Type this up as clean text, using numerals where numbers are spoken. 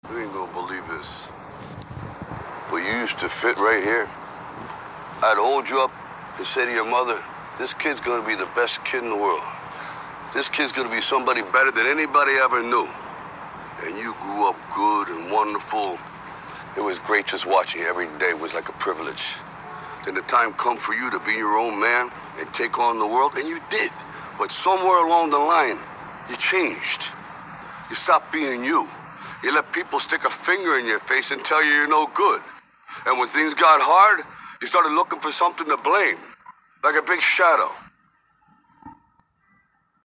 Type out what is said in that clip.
You ain't gonna believe this. But you used to fit right here. I'd hold you up and say to your mother, this kid's gonna be the best kid in the world. This kid's gonna be somebody better than anybody ever knew. And you grew up good and wonderful. It was great just watching you every day. It was like a privilege. Then the time come for you to be your own man and take on the world, and you did. But somewhere along the line, you changed. You stopped being you. You let people stick a finger in your face and tell you you're no good. And when things got hard, you started looking for something to blame, like a big shadow.